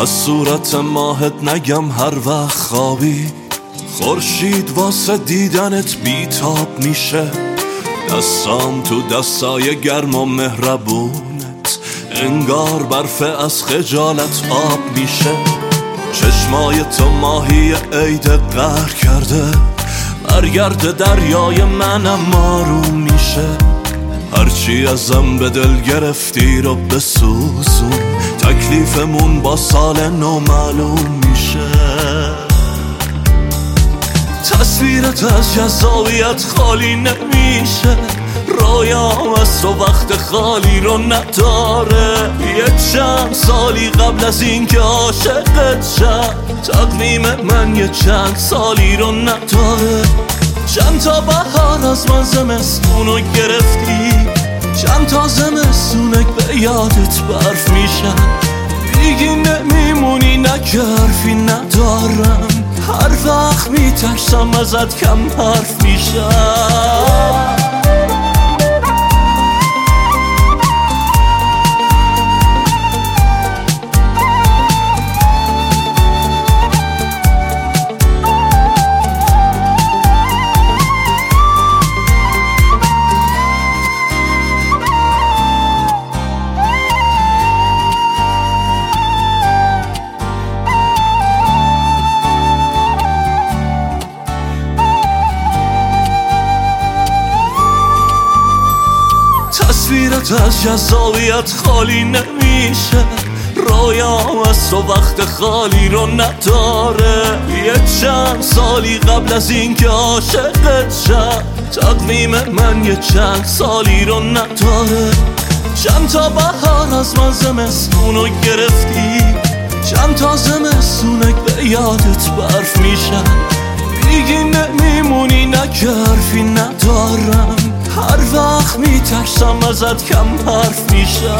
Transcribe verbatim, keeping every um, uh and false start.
از صورت ماهت نگم هر وقت خوابی خورشید واسه دیدنت بیتاب میشه. دستام تو دستای گرم و مهربونت انگار برف از خجالت آب میشه. چشمای تو ماهی عید قهر کرده برگرد دریای منم آروم میشه. هرچی ازم به دل گرفتی رو بسوزون تکلیفمون با سال نو معلوم میشه. تصویرت از جذابیت خالی نمیشه، رویام از تو وقت خالی رو نداره. یه چند سالی قبل از این که عاشقت شد تقویم من یه چند سالی رو نداره. چند تا بهار از من زمستونو گرفتی، چند تا زمستونک به یادت برف میشن. دیگه نمیمونی نگرفی ندارم، هر وقت میترسم ازت کم حرف میشم. تصویرت از جذابیت خالی نمیشه، رویام از تو وقت خالی رو نداره. یه چند سالی قبل از این که عاشقت شد تقویم من یه چند سالی رو نداره. چند تا بهار از من زمستونو گرفتی، چند تا زمستونک به یادت برف میشن. دیگه نمیمونی نگرفی ندارم، هر وقت میترسم ازت کم حرف میشم.